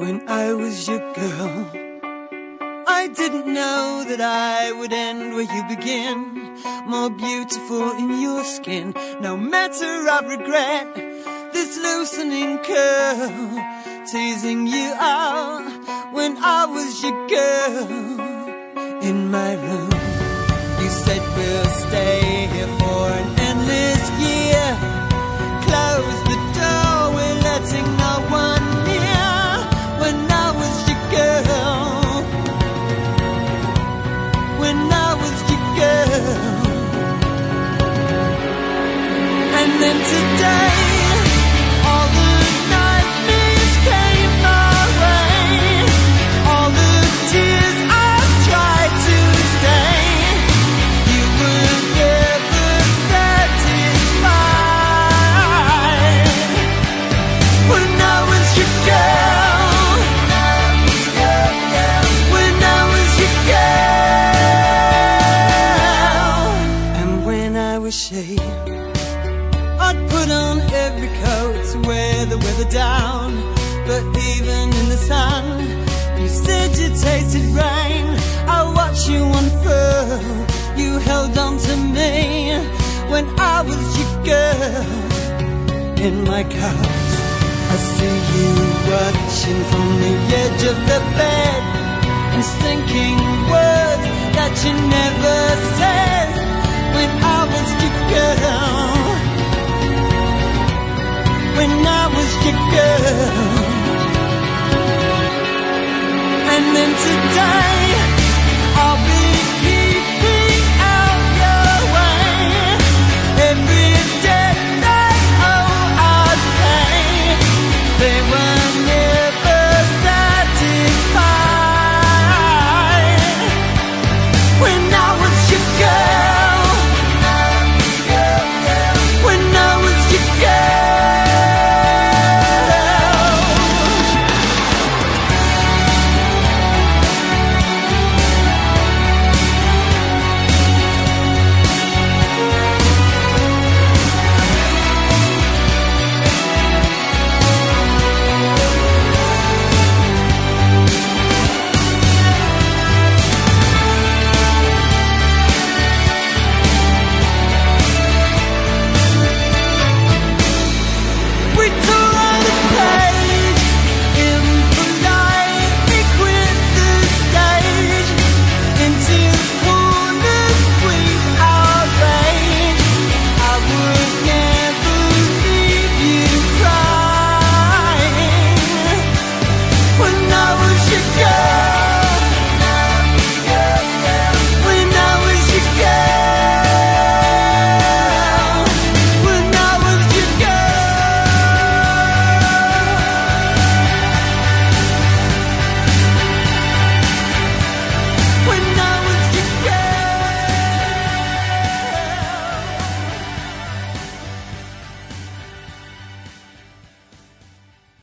when I was your girl. I didn't know that I would end where you begin, more beautiful in your skin. No matter of regret, this loosening curl, teasing you out when I was your girl. In my room, you said we'll stay here for an endless year. Close the door, we're letting no one near. When I was your girl, when I was your girl. And then today, all the nightmares came my way, all the tears I've tried to stay. You were never satisfied. When I was your girl, when I was your girl. And when I was shade, I'd put on every coat to wear the weather down. But even in the sun, you said you tasted rain. I watched you unfurl, you held on to me. When I was your girl, in my couch, I see you watching from the edge of the bed, and thinking words that you never said. When I was your girl, when I was your girl. And then today, I'll be keeping out your way. Every debt they owe I'd pay. They were never satisfied. When I was your girl, when I was your girl. When I was your girl.